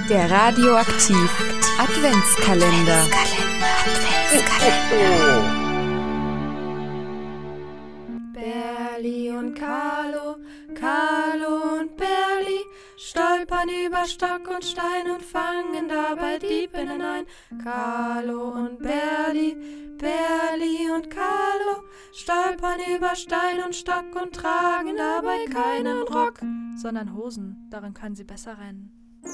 Der Radioaktiv Adventskalender. Berli und Carlo, Carlo und Berli stolpern über Stock und Stein und fangen dabei Diebinnen ein. Carlo und Berli, Berli und Carlo stolpern über Stein und Stock und tragen dabei keinen Rock, sondern Hosen, darin können sie besser rennen.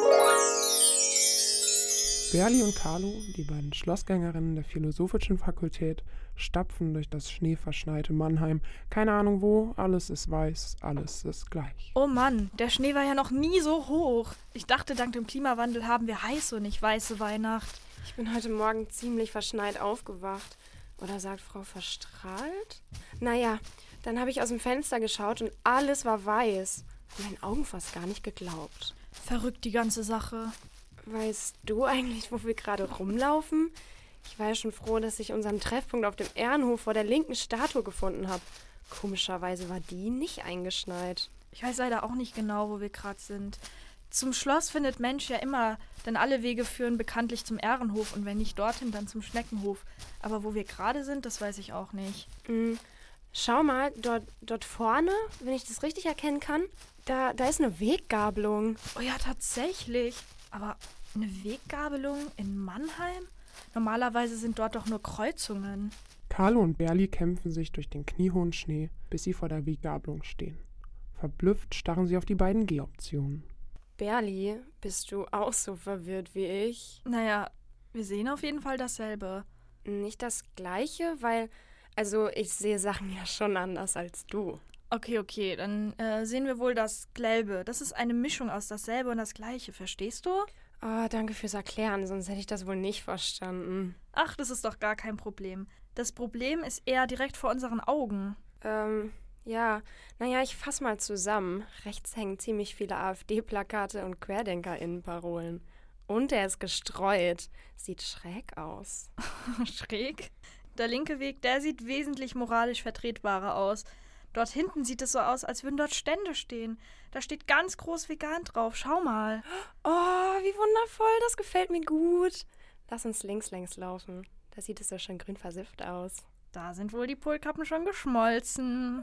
Berli und Carlo, die beiden Schlossgängerinnen der Philosophischen Fakultät, stapfen durch das schneeverschneite Mannheim. Keine Ahnung wo, alles ist weiß, alles ist gleich. Oh Mann, der Schnee war ja noch nie so hoch. Ich dachte, dank dem Klimawandel haben wir heiße und nicht weiße Weihnacht. Ich bin heute Morgen ziemlich verschneit aufgewacht. Oder sagt Frau verstrahlt? Naja, dann habe ich aus dem Fenster geschaut und alles war weiß. Meinen Augen fast gar nicht geglaubt. Verrückt die ganze Sache. Weißt du eigentlich, wo wir gerade rumlaufen? Ich war ja schon froh, dass ich unseren Treffpunkt auf dem Ehrenhof vor der linken Statue gefunden habe. Komischerweise war die nicht eingeschneit. Ich weiß leider auch nicht genau, wo wir gerade sind. Zum Schloss findet Mensch ja immer, denn alle Wege führen bekanntlich zum Ehrenhof und wenn nicht dorthin, dann zum Schneckenhof. Aber wo wir gerade sind, das weiß ich auch nicht. Schau mal, dort vorne, wenn ich das richtig erkennen kann, da ist eine Weggabelung. Oh ja, tatsächlich. Aber eine Weggabelung in Mannheim? Normalerweise sind dort doch nur Kreuzungen. Carlo und Berli kämpfen sich durch den kniehohen Schnee, bis sie vor der Weggabelung stehen. Verblüfft starren sie auf die beiden Gehoptionen. Berli, bist du auch so verwirrt wie ich? Naja, wir sehen auf jeden Fall dasselbe. Nicht das Gleiche, weil, ich sehe Sachen ja schon anders als du. Okay, dann sehen wir wohl das Gelbe. Das ist eine Mischung aus dasselbe und das Gleiche, verstehst du? Oh, danke fürs Erklären, sonst hätte ich das wohl nicht verstanden. Ach, das ist doch gar kein Problem. Das Problem ist eher direkt vor unseren Augen. Ich fass mal zusammen. Rechts hängen ziemlich viele AfD-Plakate und QuerdenkerInnen-Parolen. Und er ist gestreut. Sieht schräg aus. Schräg? Der linke Weg, der sieht wesentlich moralisch vertretbarer aus. Dort hinten sieht es so aus, als würden dort Stände stehen. Da steht ganz groß vegan drauf. Schau mal. Oh, wie wundervoll. Das gefällt mir gut. Lass uns links längs laufen. Da sieht es so schön grün versifft aus. Da sind wohl die Polkappen schon geschmolzen.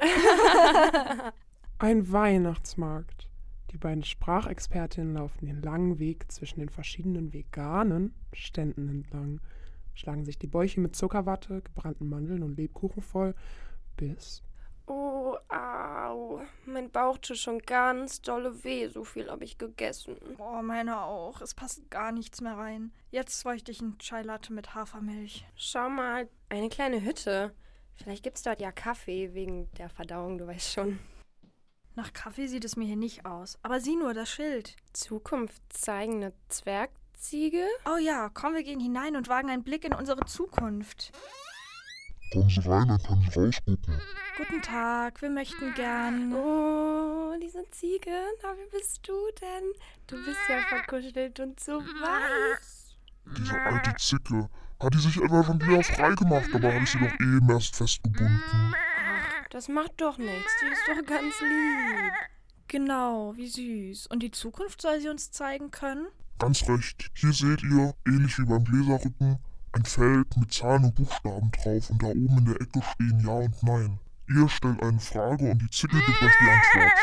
Ein Weihnachtsmarkt. Die beiden Sprachexpertinnen laufen den langen Weg zwischen den verschiedenen veganen Ständen entlang, schlagen sich die Bäuche mit Zuckerwatte, gebrannten Mandeln und Lebkuchen voll, bis... Oh, au. Mein Bauch tut schon ganz dolle weh. So viel habe ich gegessen. Oh, meiner auch. Es passt gar nichts mehr rein. Jetzt bräuchte ich einen Chai Latte mit Hafermilch. Schau mal, eine kleine Hütte. Vielleicht gibt's dort ja Kaffee wegen der Verdauung, du weißt schon. Nach Kaffee sieht es mir hier nicht aus. Aber sieh nur, das Schild. Zukunft zeigende Zwergziege? Oh ja, komm, wir gehen hinein und wagen einen Blick in unsere Zukunft. Kommen Sie rein, dann können Sie rausgucken. Guten Tag, wir möchten gern... Oh, diese Ziege. Na, wie bist du denn? Du bist ja verkuschelt und so weich. Diese alte Zicke. Hat die sich etwa schon wieder frei gemacht, aber habe ich sie doch eben erst festgebunden. Ach, das macht doch nichts. Die ist doch ganz lieb. Genau, wie süß. Und die Zukunft soll sie uns zeigen können? Ganz recht. Hier seht ihr, ähnlich wie beim Gläserrücken, ein Feld mit Zahlen und Buchstaben drauf und da oben in der Ecke stehen Ja und Nein. Ihr stellt eine Frage und die Zicke gibt euch die Antwort.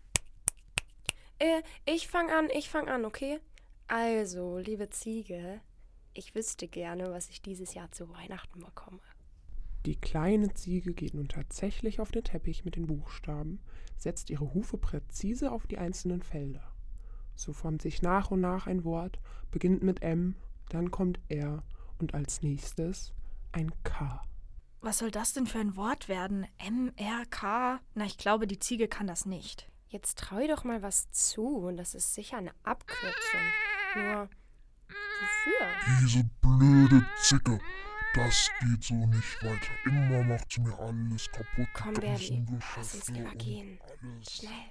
Ich fang an, okay? Also, liebe Ziege, ich wüsste gerne, was ich dieses Jahr zu Weihnachten bekomme. Die kleine Ziege geht nun tatsächlich auf den Teppich mit den Buchstaben, setzt ihre Hufe präzise auf die einzelnen Felder. So formt sich nach und nach ein Wort, beginnt mit M, dann kommt R und als nächstes ein K. Was soll das denn für ein Wort werden? M-R-K? Na, ich glaube, die Ziege kann das nicht. Jetzt trau ihr doch mal was zu und das ist sicher eine Abkürzung. Nur, wofür? Diese blöde Zicke. Das geht so nicht weiter. Immer macht sie mir alles kaputt. Komm, die Berli, ganzen lass uns Geschäfte lieber und gehen. alles. Schnell.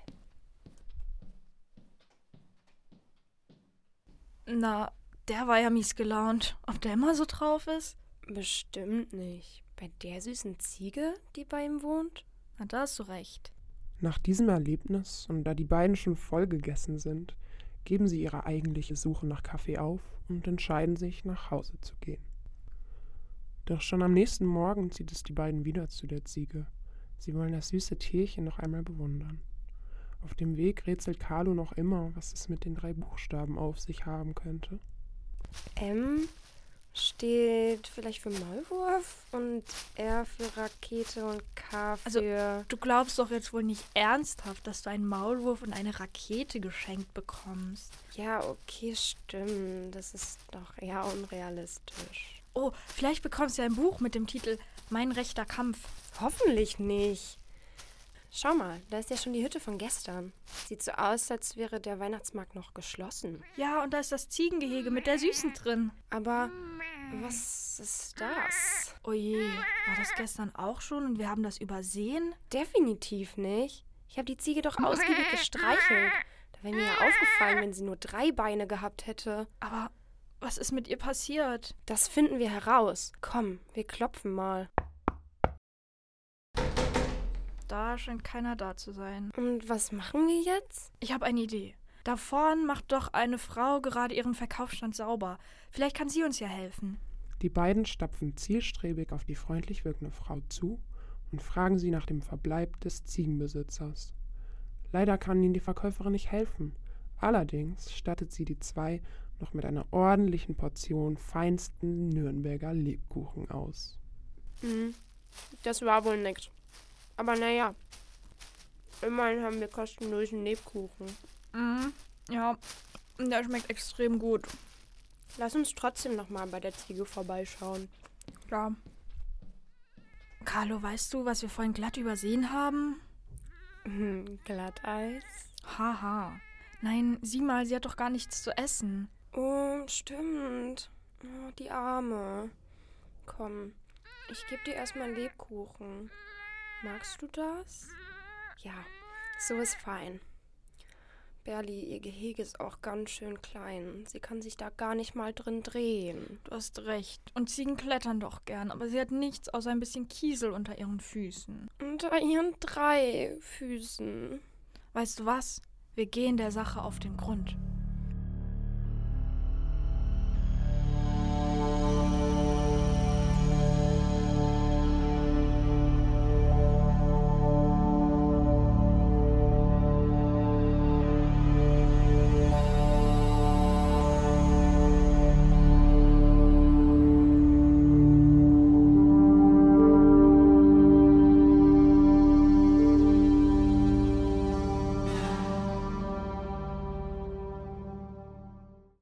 Na, der war ja mies gelaunt. Ob der immer so drauf ist? Bestimmt nicht. Bei der süßen Ziege, die bei ihm wohnt? Na, da hast du recht. Nach diesem Erlebnis und da die beiden schon voll gegessen sind, geben sie ihre eigentliche Suche nach Kaffee auf und entscheiden sich, nach Hause zu gehen. Doch schon am nächsten Morgen zieht es die beiden wieder zu der Ziege. Sie wollen das süße Tierchen noch einmal bewundern. Auf dem Weg rätselt Carlo noch immer, was es mit den 3 Buchstaben auf sich haben könnte. M steht vielleicht für Maulwurf und R für Rakete und K für... Du glaubst doch jetzt wohl nicht ernsthaft, dass du einen Maulwurf und eine Rakete geschenkt bekommst. Ja, okay, stimmt. Das ist doch eher unrealistisch. Oh, vielleicht bekommst du ein Buch mit dem Titel Mein rechter Kampf. Hoffentlich nicht. Schau mal, da ist ja schon die Hütte von gestern. Sieht so aus, als wäre der Weihnachtsmarkt noch geschlossen. Ja, und da ist das Ziegengehege mit der Süßen drin. Aber was ist das? Oje, war das gestern auch schon und wir haben das übersehen? Definitiv nicht. Ich habe die Ziege doch ausgiebig gestreichelt. Da wäre mir ja aufgefallen, wenn sie nur 3 Beine gehabt hätte. Aber was ist mit ihr passiert? Das finden wir heraus. Komm, wir klopfen mal. Da scheint keiner da zu sein. Und was machen wir jetzt? Ich habe eine Idee. Da vorn macht doch eine Frau gerade ihren Verkaufsstand sauber. Vielleicht kann sie uns ja helfen. Die beiden stapfen zielstrebig auf die freundlich wirkende Frau zu und fragen sie nach dem Verbleib des Ziegenbesitzers. Leider kann ihnen die Verkäuferin nicht helfen. Allerdings stattet sie die 2 noch mit einer ordentlichen Portion feinsten Nürnberger Lebkuchen aus. Das war wohl nix. Aber naja, immerhin haben wir kostenlosen Lebkuchen. Ja, der schmeckt extrem gut. Lass uns trotzdem nochmal bei der Ziege vorbeischauen. Ja. Carlo, weißt du, was wir vorhin glatt übersehen haben? Glatteis? Haha. Nein, sieh mal, sie hat doch gar nichts zu essen. Oh, stimmt. Oh, die Arme. Komm, ich gebe dir erstmal einen Lebkuchen. Magst du das? Ja, so ist fein. Berli, ihr Gehege ist auch ganz schön klein. Sie kann sich da gar nicht mal drin drehen. Du hast recht. Und Ziegen klettern doch gern, aber sie hat nichts außer ein bisschen Kiesel unter ihren Füßen. Unter ihren 3 Füßen. Weißt du was? Wir gehen der Sache auf den Grund.